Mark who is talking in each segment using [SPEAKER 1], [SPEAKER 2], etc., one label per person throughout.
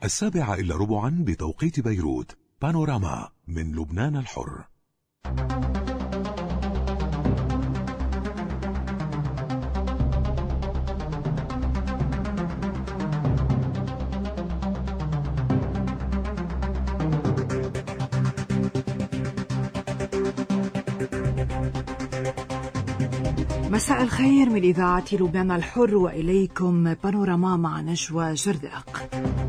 [SPEAKER 1] 7:15 بتوقيت بيروت. بانوراما من لبنان الحر.
[SPEAKER 2] مساء الخير من إذاعة لبنان الحر، وإليكم بانوراما مع نجوى جرداق.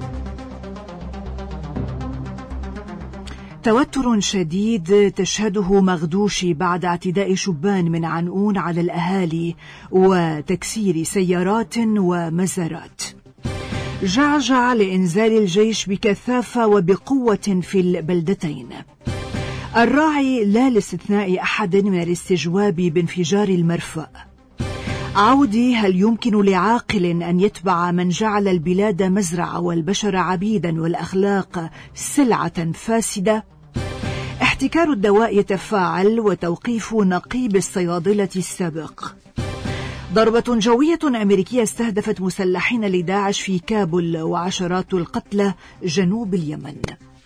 [SPEAKER 2] توتر شديد تشهده مغدوشي بعد اعتداء شبان من عنقون على الأهالي وتكسير سيارات ومزارات. جعجع لإنزال الجيش بكثافة وبقوة في البلدتين. الراعي لا لاستثناء أحد من الاستجواب بانفجار المرفأ. عودي: هل يمكن لعاقل أن يتبع من جعل البلاد مزرعة والبشر عبيدا والأخلاق سلعة فاسدة؟ احتكار الدواء يتفاعل وتوقيف نقيب الصيادلة السابق. ضربة جوية أمريكية استهدفت مسلحين لداعش في كابول وعشرات القتلى جنوب اليمن.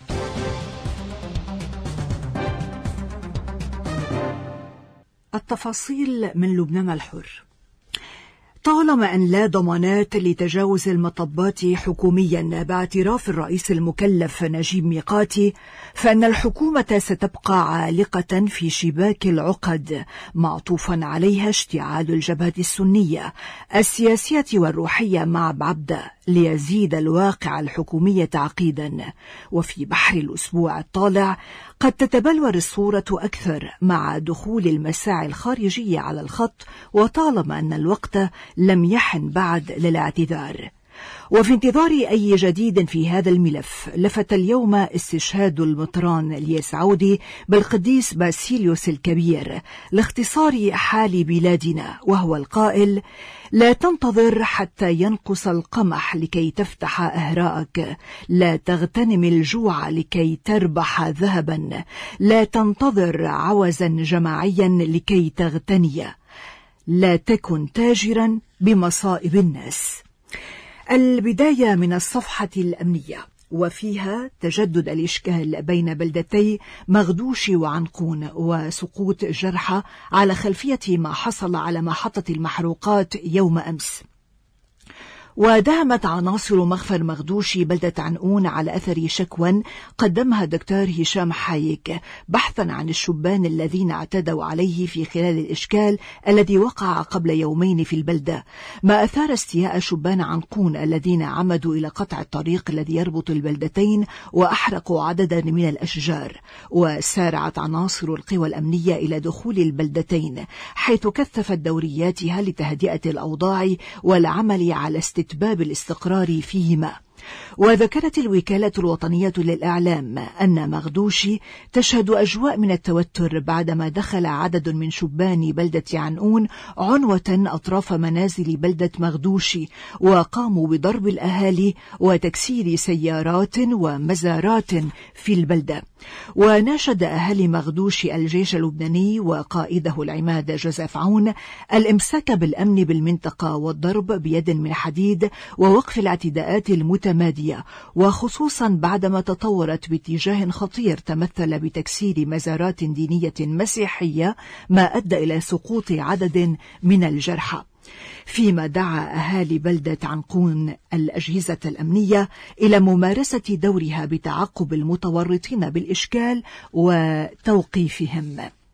[SPEAKER 2] التفاصيل من لبنان الحر. طالما أن لا ضمانات لتجاوز المطبات حكوميا باعتراف الرئيس المكلف نجيب ميقاتي، فإن الحكومة ستبقى عالقة في شباك العقد، معطوفا عليها اشتعال الجبهة السنية السياسية والروحية مع بعبدة ليزيد الواقع الحكومي تعقيدا. وفي بحر الأسبوع الطالع قد تتبلور الصورة أكثر مع دخول المساعي الخارجية على الخط، وطالما أن الوقت لم يحن بعد للاعتذار. وفي انتظار أي جديد في هذا الملف، لفت اليوم استشهاد المطران الياس عودي بالقديس باسيليوس الكبير لاختصار حال بلادنا، وهو القائل: لا تنتظر حتى ينقص القمح لكي تفتح أهراءك، لا تغتنم الجوع لكي تربح ذهبا، لا تنتظر عوزا جماعيا لكي تغتني، لا تكن تاجرا بمصائب الناس. البداية من الصفحة الأمنية، وفيها تجدد الإشكال بين بلدتي مغدوشي وعنقون وسقوط جرحى على خلفية ما حصل على محطة المحروقات يوم أمس. ودهمت عناصر مخفر مغدوشي بلدة عنقون على أثر شكوى قدمها الدكتور هشام حايك بحثا عن الشبان الذين اعتدوا عليه في خلال الإشكال الذي وقع قبل يومين في البلدة، ما أثار استياء شبان عنقون الذين عمدوا إلى قطع الطريق الذي يربط البلدتين وأحرقوا عددا من الأشجار. وسارعت عناصر القوى الأمنية إلى دخول البلدتين، حيث كثفت دورياتها لتهدئة الأوضاع والعمل على استتباب الاستقرار فيهما. وذكرت الوكالة الوطنية للإعلام أن مغدوشي تشهد أجواء من التوتر بعدما دخل عدد من شبان بلدة عنقون عنوة أطراف منازل بلدة مغدوشي، وقاموا بضرب الأهالي وتكسير سيارات ومزارات في البلدة. وناشد أهالي مغدوشي الجيش اللبناني وقائده العماد جوزيف عون الإمساك بالأمن بالمنطقة والضرب بيد من حديد ووقف الاعتداءات المتمادية، وخصوصا بعدما تطورت باتجاه خطير تمثل بتكسير مزارات دينية مسيحية، ما أدى إلى سقوط عدد من الجرحى. فيما دعا أهالي بلدة عنقون الأجهزة الأمنية إلى ممارسة دورها بتعقب المتورطين بالإشكال وتوقيفهم.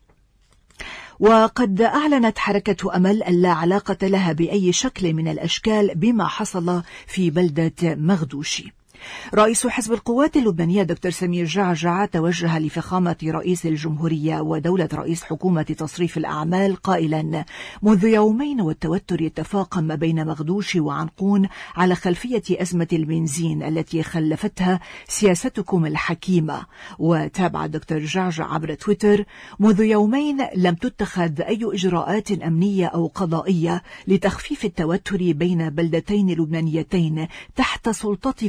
[SPEAKER 2] وقد أعلنت حركة أمل أن لا علاقة لها بأي شكل من الأشكال بما حصل في بلدة مغدوشي. رئيس حزب القوات اللبنانية دكتور سمير جعجع توجه لفخامة رئيس الجمهورية ودولة رئيس حكومة تصريف الأعمال قائلا: منذ يومين والتوتر يتفاقم بين مغدوشي وعنقون على خلفية أزمة البنزين التي خلفتها سياستكم الحكيمة. وتابع دكتور جعجع عبر تويتر: منذ يومين لم تتخذ أي إجراءات أمنية أو قضائية لتخفيف التوتر بين بلدتين لبنانيتين تحت سلطتكم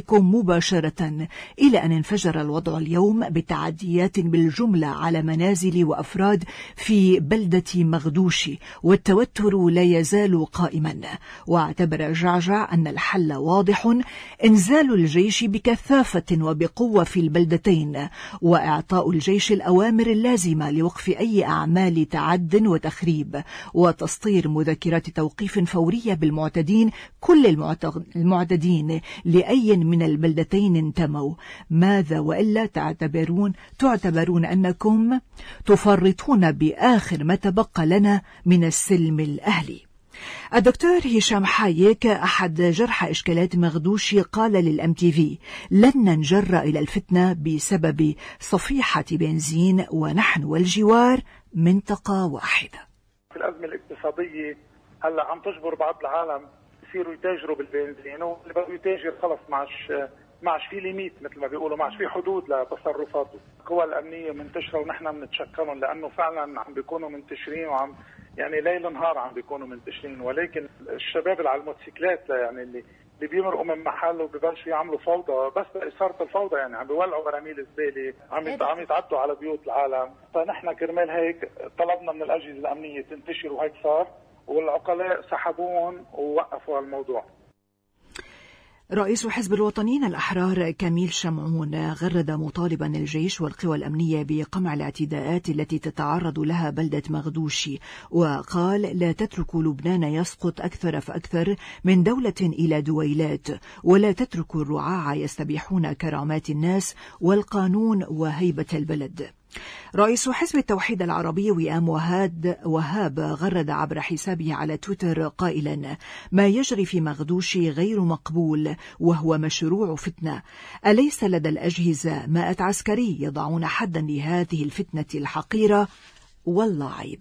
[SPEAKER 2] مباشرة، إلى أن انفجر الوضع اليوم بتعديات بالجملة على منازل وأفراد في بلدة مغدوشي، والتوتر لا يزال قائما. واعتبر جعجع أن الحل واضح: إنزال الجيش بكثافة وبقوة في البلدتين، وإعطاء الجيش الأوامر اللازمة لوقف أي أعمال تعد وتخريب، وتسطير مذكرات توقيف فورية بالمعتدين، كل المعتدين لأي من البلدتين انتموا. ماذا وإلا تعتبرون أنكم تفرطون بآخر ما تبقى لنا من السلم الأهلي. الدكتور هشام حايك أحد جرحى إشكالات مغدوشي قال للMTV: لن ننجر إلى الفتنة بسبب صفيحة بنزين، ونحن والجوار منطقة واحدة.
[SPEAKER 3] في الأزمة الاقتصادية هلا عم تجبر بعض العالم يصيروا يتاجروا بالبنزين، واللي بده يتاجر خلص معش في ليميت مثل ما بيقولوا، معش في حدود لتصرفاته. القوى الأمنية منتشرة ونحن بنتشكرهم، لأنه فعلا عم بيكونوا منتشرين، وعم يعني ليل نهار عم بيكونوا منتشرين. ولكن الشباب اللي على الموتوسيكلات يعني اللي بيمرقوا من محل وبيبلشوا يعملوا فوضى، بس إثارة الفوضى، يعني عم بيولعوا براميل الزبالة، عم يتعدوا على بيوت العالم. فنحن كرمال هيك طلبنا من الأجهزة الأمنية تنتشر، وهيك صار، والعقلاء سحبوهم ووقفوا الموضوع.
[SPEAKER 2] رئيس حزب الوطنيين الأحرار كميل شمعون غرد مطالبا الجيش والقوى الأمنية بقمع الاعتداءات التي تتعرض لها بلدة مغدوشي، وقال: لا تتركوا لبنان يسقط أكثر فأكثر من دولة إلى دويلات، ولا تتركوا الرعاع يستبيحون كرامات الناس والقانون وهيبة البلد. رئيس حزب التوحيد العربي وئام وهاب غرد عبر حسابه على تويتر قائلا: ما يجري في مغدوشي غير مقبول، وهو مشروع فتنة. أليس لدى الأجهزة مائة عسكري يضعون حدا لهذه الفتنة الحقيرة؟ والله عيب.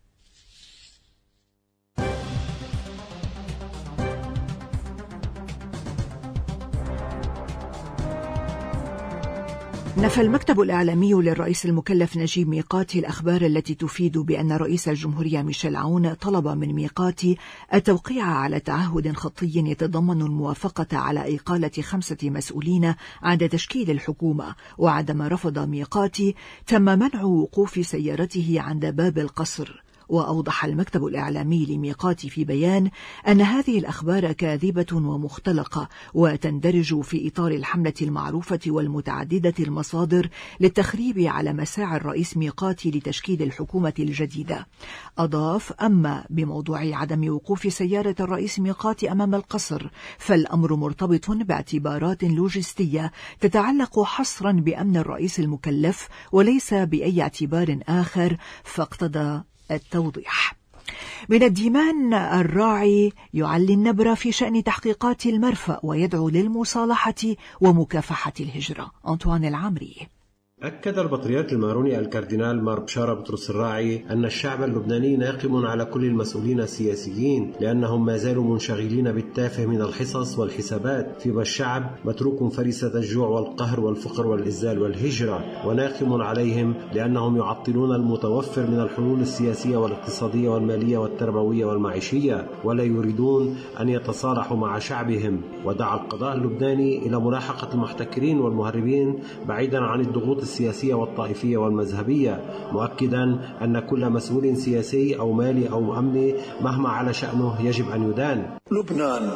[SPEAKER 2] نفى المكتب الإعلامي للرئيس المكلف نجيب ميقاتي الأخبار التي تفيد بأن رئيس الجمهورية ميشيل عون طلب من ميقاتي التوقيع على تعهد خطي يتضمن الموافقة على إقالة 5 مسؤولين عند تشكيل الحكومة. وعندما رفض ميقاتي تم منع وقوف سيارته عند باب القصر. وأوضح المكتب الإعلامي لميقاتي في بيان أن هذه الأخبار كاذبة ومختلقة، وتندرج في إطار الحملة المعروفة والمتعددة المصادر للتخريب على مساعي الرئيس ميقاتي لتشكيل الحكومة الجديدة. أضاف: أما بموضوع عدم وقوف سيارة الرئيس ميقاتي أمام القصر، فالأمر مرتبط باعتبارات لوجستية تتعلق حصرا بأمن الرئيس المكلف وليس بأي اعتبار آخر، فاقتضى التوضيح. من الديمان الراعي يعلي النبرة في شأن تحقيقات المرفأ ويدعو للمصالحة ومكافحة الهجرة. أنطوان العامري.
[SPEAKER 4] أكد البطريرك الماروني الكاردينال مار بشارة بطرس الراعي أن الشعب اللبناني ناقم على كل المسؤولين السياسيين، لأنهم ما زالوا منشغلين بالتافه من الحصص والحسابات، فيما الشعب متروك فريسة الجوع والقهر والفقر والإذلال والهجرة، وناقم عليهم لأنهم يعطلون المتوفر من الحلول السياسية والاقتصادية والمالية والتربوية والمعيشية، ولا يريدون أن يتصالحوا مع شعبهم. ودعا القضاء اللبناني إلى ملاحقة المحتكرين والمهربين بعيدا عن الضغوط السياسية والطائفية والمذهبية، مؤكدا أن كل مسؤول سياسي أو مالي أو أمني مهما على شأنه يجب أن يدان.
[SPEAKER 5] لبنان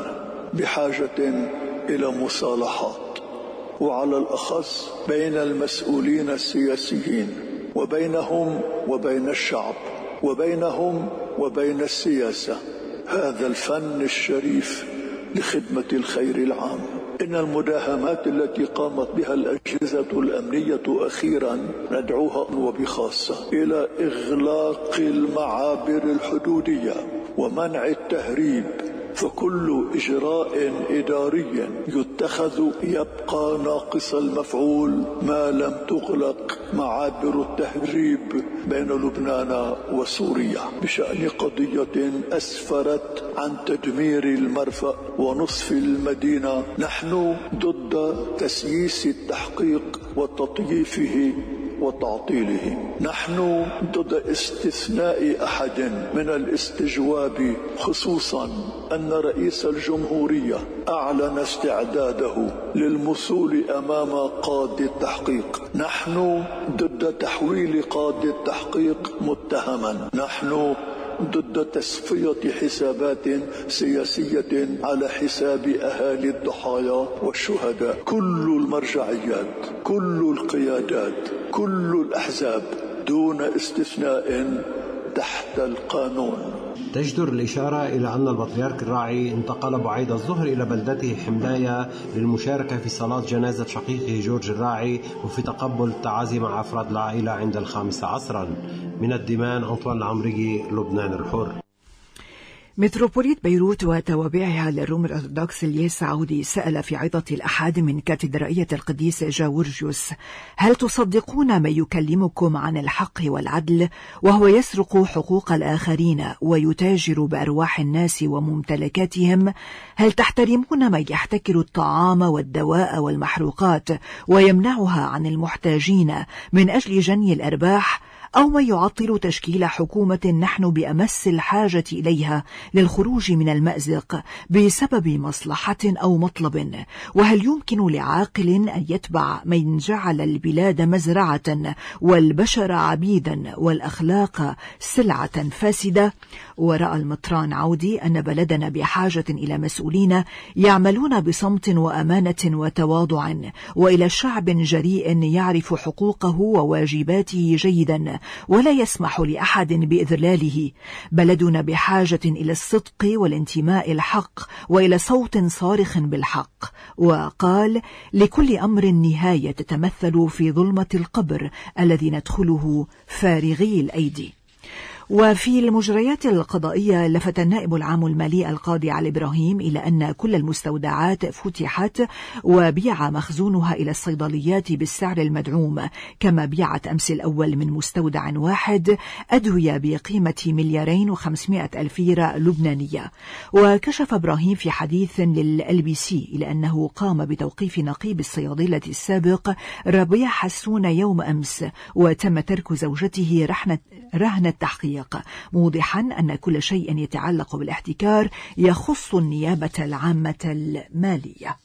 [SPEAKER 5] بحاجة إلى مصالحات، وعلى الأخص بين المسؤولين السياسيين، وبينهم وبين الشعب، وبينهم وبين السياسة. هذا الفن الشريف لخدمة الخير العام. إن المداهمات التي قامت بها الأجهزة الأمنية أخيرا ندعوها وبخاصة إلى إغلاق المعابر الحدودية ومنع التهريب، فكل إجراء إداري يتخذ يبقى ناقص المفعول ما لم تغلق معابر التهريب بين لبنان وسوريا بشأن قضية أسفرت عن تدمير المرفأ ونصف المدينة. نحن ضد تسييس التحقيق وتطييفه وتعطيله. نحن ضد استثناء أحد من الاستجواب، خصوصا أن رئيس الجمهورية أعلن استعداده للمثول أمام قاضي التحقيق. نحن ضد تحويل قاضي التحقيق متهما. نحن ضد تصفية حسابات سياسية على حساب أهالي الضحايا والشهداء. كل المرجعيات، كل القيادات، كل الأحزاب دون استثناء تحت القانون.
[SPEAKER 4] تجدر الإشارة إلى أن البطريرك الراعي انتقل بعيد الظهر إلى بلدته حمداية للمشاركة في صلاة جنازة شقيقه جورج الراعي وفي تقبل التعازي مع أفراد العائلة عند 5 عصرا. من الدمام، أنطوان العمري، لبنان الحر.
[SPEAKER 2] متروبوليت بيروت وتوابعها للروم الأرثوذكس الياس عودي سأل في عظة الأحد من كاتدرائية القديس جاورجيوس: هل تصدقون من يكلمكم عن الحق والعدل وهو يسرق حقوق الآخرين ويتاجر بأرواح الناس وممتلكاتهم؟ هل تحترمون من يحتكر الطعام والدواء والمحروقات ويمنعها عن المحتاجين من أجل جني الأرباح، أو من يعطل تشكيل حكومة نحن بأمس الحاجة إليها للخروج من المأزق بسبب مصلحة أو مطلب؟ وهل يمكن لعاقل أن يتبع من جعل البلاد مزرعة والبشر عبيدا والأخلاق سلعة فاسدة؟ ورأى المطران عودي أن بلدنا بحاجة إلى مسؤولين يعملون بصمت وأمانة وتواضع، وإلى شعب جريء يعرف حقوقه وواجباته جيدا ولا يسمح لأحد بإذلاله. بلدنا بحاجة إلى الصدق والانتماء الحق وإلى صوت صارخ بالحق. وقال: لكل أمر نهاية تتمثل في ظلمة القبر الذي ندخله فارغي الأيدي. وفي المجريات القضائية، لفت النائب العام المالي القاضي علي إبراهيم إلى أن كل المستودعات فتحت وبيع مخزونها إلى الصيدليات بالسعر المدعوم، كما بيعت أمس الأول من مستودع واحد أدوية بقيمة 2,500,000 ليرة لبنانية. وكشف إبراهيم في حديث للLBC إلى أنه قام بتوقيف نقيب الصيادلة السابق ربيع حسون يوم أمس، وتم ترك زوجته رهن التحقيق، موضحا أن كل شيء يتعلق بالاحتكار يخص النيابة العامة المالية.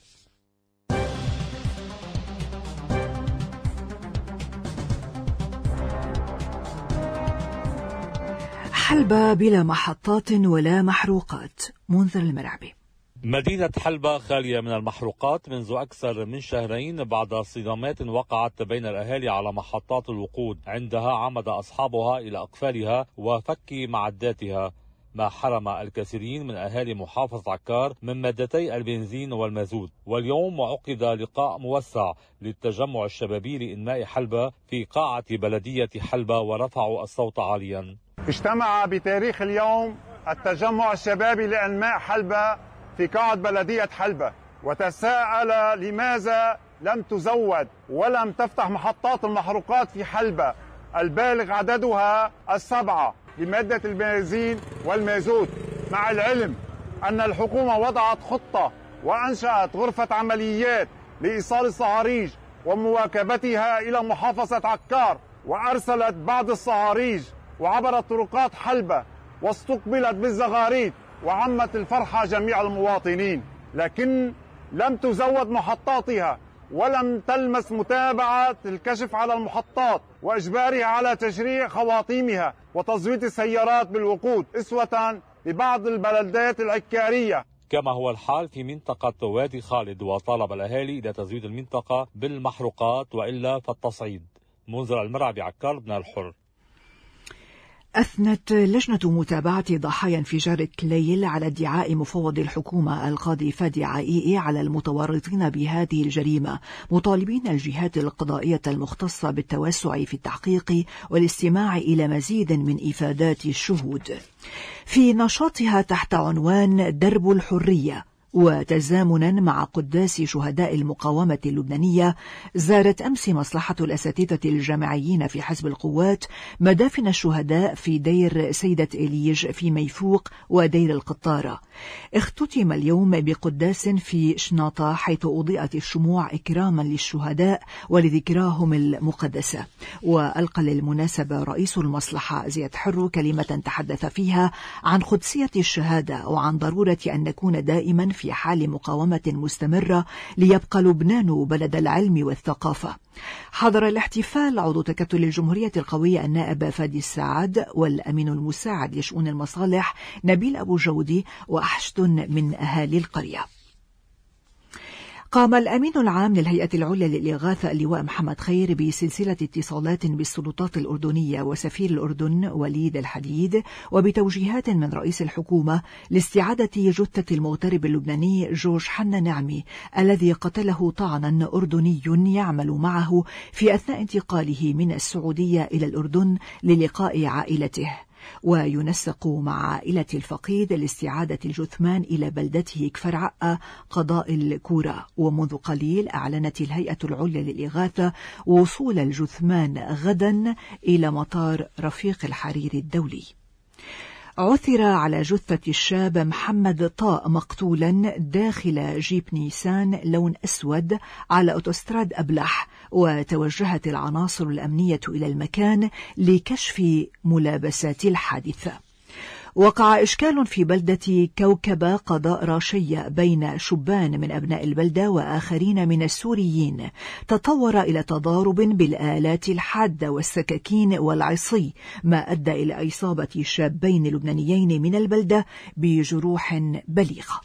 [SPEAKER 2] حلبة بلا محطات ولا محروقات. منذر المرعبي.
[SPEAKER 6] مدينة حلبة خالية من المحروقات منذ أكثر من شهرين بعد صدامات وقعت بين الأهالي على محطات الوقود، عندها عمد أصحابها إلى أقفالها وفك معداتها، ما حرم الكثيرين من أهالي محافظة عكار من مادتي البنزين والمازوت. واليوم عقد لقاء موسع للتجمع الشبابي لإنماء حلبة في قاعة بلدية حلبة ورفعوا الصوت عاليا.
[SPEAKER 7] اجتمع بتاريخ اليوم التجمع الشبابي لإنماء حلبة في قاعة بلدية حلبة، وتساءل لماذا لم تزود ولم تفتح محطات المحروقات في حلبة البالغ عددها 7 لمادة البنزين والمازوت، مع العلم أن الحكومة وضعت خطة وأنشأت غرفة عمليات لإيصال الصهاريج ومواكبتها إلى محافظة عكار، وأرسلت بعض الصهاريج وعبرت طرقات حلبة واستقبلت بالزغاريد وعمت الفرحة جميع المواطنين، لكن لم تزود محطاتها ولم تلمس متابعة الكشف على المحطات وإجبارها على تشريع خواطيمها وتزويد السيارات بالوقود أسوة ببعض البلدات العكارية،
[SPEAKER 6] كما هو الحال في منطقة وادي خالد. وطالب الأهالي إلى تزويد المنطقة بالمحروقات وإلا فالتصعيد. منذر المرعبي، عكار، لبنان الحر.
[SPEAKER 2] أثنت لجنة متابعة ضحايا انفجار كليل على ادعاء مفوض الحكومة القاضي فادي عائيئي على المتورطين بهذه الجريمة، مطالبين الجهات القضائية المختصة بالتوسع في التحقيق والاستماع إلى مزيد من إفادات الشهود. في نشاطها تحت عنوان درب الحرية، وتزامنا مع قداس شهداء المقاومة اللبنانية، زارت أمس مصلحة الأساتذة الجامعيين في حزب القوات مدافن الشهداء في دير سيدة إليج في ميفوق ودير القطارة. اختتم اليوم بقداس في شناطة حيث أضيئت الشموع إكراما للشهداء ولذكراهم المقدسة. وألقى للمناسبة رئيس المصلحة زياد حرو كلمة تحدث فيها عن قدسية الشهادة وعن ضرورة أن نكون دائما في حال مقاومة مستمرة ليبقى لبنان بلد العلم والثقافة. حضر الاحتفال عضو تكتل الجمهورية القوية النائب فادي السعد والأمين المساعد لشؤون المصالح نبيل أبو جودي وأحشد من أهالي القرية. قام الأمين العام للهيئة العليا للإغاثة اللواء محمد خير بسلسلة اتصالات بالسلطات الأردنية وسفير الأردن وليد الحديد وبتوجيهات من رئيس الحكومة لاستعادة جثة المغترب اللبناني جورج حنا نعمي الذي قتله طعنا أردني يعمل معه في أثناء انتقاله من السعودية إلى الأردن للقاء عائلته. وينسق مع عائلة الفقيد لاستعادة الجثمان إلى بلدته كفر عقا قضاء الكورة. ومنذ قليل أعلنت الهيئة العليا للإغاثة وصول الجثمان غدا إلى مطار رفيق الحريري الدولي. عثر على جثة الشاب محمد طاء مقتولا داخل جيب نيسان لون أسود على أوتوستراد أبلح، وتوجهت العناصر الأمنية إلى المكان لكشف ملابسات الحادثة. وقع إشكال في بلدة كوكبة قضاء راشية بين شبان من أبناء البلدة وآخرين من السوريين تطور إلى تضارب بالآلات الحادة والسكاكين والعصي، ما أدى إلى إصابة شابين لبنانيين من البلدة بجروح بليغة.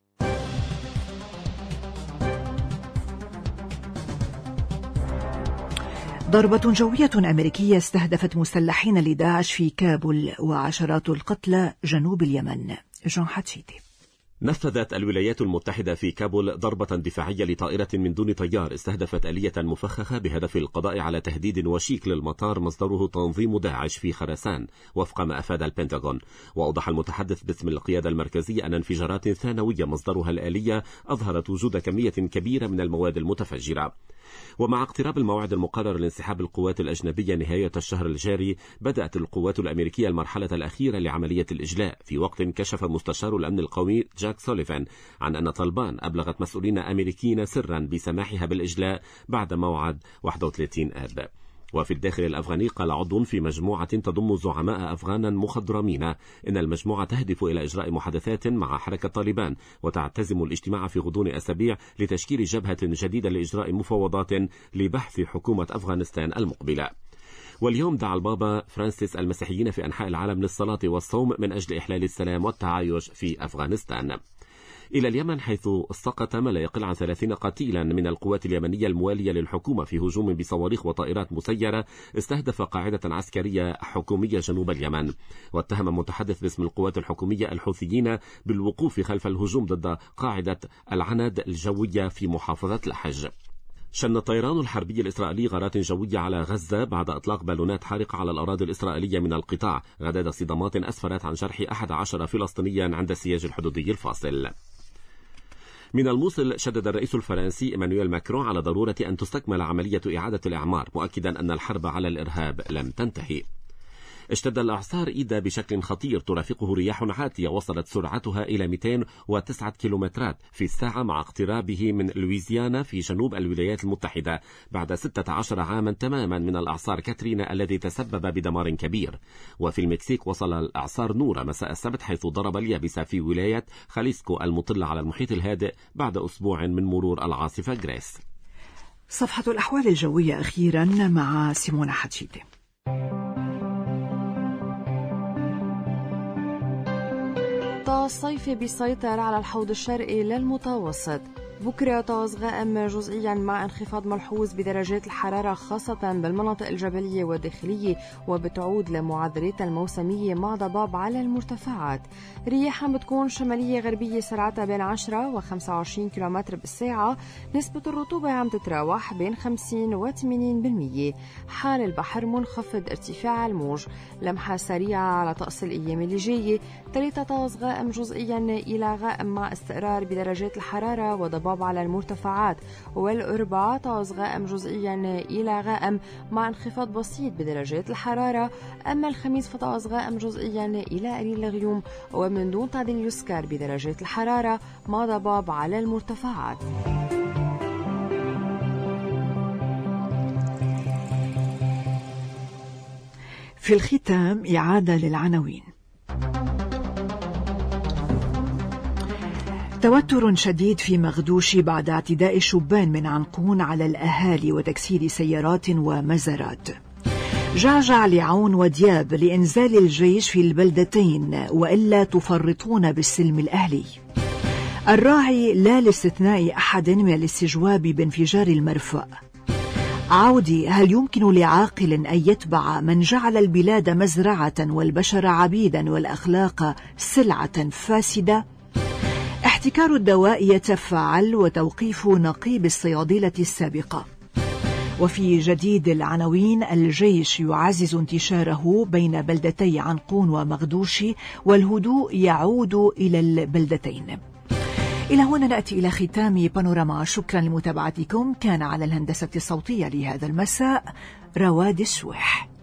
[SPEAKER 2] ضربة جوية أمريكية استهدفت مسلحين لداعش في كابول وعشرات القتلى جنوب اليمن. جون حتشيتي.
[SPEAKER 8] نفذت الولايات المتحدة في كابول ضربة دفاعية لطائرة من دون طيار استهدفت آلية مفخخة بهدف القضاء على تهديد وشيك للمطار مصدره تنظيم داعش في خراسان وفق ما أفاد البنتاغون. وأوضح المتحدث باسم القيادة المركزية أن انفجارات ثانوية مصدرها الآلية أظهرت وجود كمية كبيرة من المواد المتفجرة. ومع اقتراب الموعد المقرر لانسحاب القوات الأجنبية نهاية الشهر الجاري، بدأت القوات الأمريكية المرحلة الأخيرة لعملية الإجلاء، في وقت كشف مستشار الأمن القومي جاك سوليفان عن أن طالبان أبلغت مسؤولين أمريكيين سرا بسماحها بالإجلاء بعد موعد 31 آب. وفي الداخل الأفغاني قال عضو في مجموعة تضم زعماء أفغانا مخضرمين إن المجموعة تهدف إلى إجراء محادثات مع حركة طالبان وتعتزم الاجتماع في غضون أسابيع لتشكيل جبهة جديدة لإجراء مفاوضات لبحث حكومة أفغانستان المقبلة. واليوم دعا البابا فرانسيس المسيحيين في أنحاء العالم للصلاة والصوم من أجل إحلال السلام والتعايش في أفغانستان. إلى اليمن، حيث سقط ما لا يقل عن 30 قتيلا من القوات اليمنية الموالية للحكومة في هجوم بصواريخ وطائرات مسيرة استهدف قاعدة عسكرية حكومية جنوب اليمن. واتهم متحدث باسم القوات الحكومية الحوثيين بالوقوف خلف الهجوم ضد قاعدة العند الجوية في محافظة لحج. شن الطيران الحربي الإسرائيلي غارات جوية على غزة بعد إطلاق بالونات حارقة على الأراضي الإسرائيلية من القطاع، غداد صدامات أسفرت عن جرح 11 فلسطينيا عند السياج الحدودي الفاصل. من الموصل، شدد الرئيس الفرنسي إيمانويل ماكرون على ضرورة أن تستكمل عملية إعادة الإعمار، مؤكدا أن الحرب على الإرهاب لم تنتهي. اشتد الإعصار إيدا بشكل خطير ترافقه رياح عاتية وصلت سرعتها إلى 209 كيلومترات في الساعة مع اقترابه من لويزيانا في جنوب الولايات المتحدة بعد 16 عاما تماما من الإعصار كاترينا الذي تسبب بدمار كبير. وفي المكسيك وصل الإعصار نورا مساء السبت حيث ضرب اليابسة في ولاية خاليسكو المطلة على المحيط الهادئ بعد أسبوع من مرور العاصفة جريس.
[SPEAKER 2] صفحة الأحوال الجوية أخيرا مع سيمونة حتشيتي.
[SPEAKER 9] الصيف بيسيطر على الحوض الشرقي للمتوسط. بكرة طقس غائم جزئيا مع انخفاض ملحوظ بدرجات الحرارة خاصة بالمناطق الجبلية والداخلية، وبتعود لمعدلاتها الموسمية مع ضباب على المرتفعات. رياح عم بتكون شمالية غربية سرعتها بين 10 و 25 كم بالساعة. نسبة الرطوبة عم تتراوح بين 50 و 80%. حال البحر منخفض ارتفاع الموج. لمحة سريعة على طقس الأيام اللي جاية. 3 طقس غائم جزئيا إلى غائم مع استقرار بدرجات الحرارة وضباب على المرتفعات. والأربعاء طقس غائم جزئيا إلى غائم مع انخفاض بسيط بدرجات الحرارة. أما الخميس فطقس غائم جزئيا إلى قليل الغيوم ومن دون تعديل يسكر بدرجات الحرارة مع ضباب على المرتفعات.
[SPEAKER 2] في الختام إعادة للعناوين. توتر شديد في مغدوشي بعد اعتداء شبان من عنقون على الأهالي وتكسير سيارات ومزارات. جعجع لعون ودياب لإنزال الجيش في البلدتين وإلا تفرطون بالسلم الأهلي. الراعي لا لاستثناء أحد من الاستجواب بانفجار المرفأ. عودي: هل يمكن لعاقل أن يتبع من جعل البلاد مزرعة والبشر عبيدا والأخلاق سلعة فاسدة؟ احتكار الدواء يتفاعل وتوقيف نقيب الصيادلة السابقة. وفي جديد العناوين: الجيش يعزز انتشاره بين بلدتي عنقون ومغدوشي والهدوء يعود إلى البلدتين. إلى هنا نأتي إلى ختام بانوراما. شكرا لمتابعتكم. كان على الهندسة الصوتية لهذا المساء رواد السويح.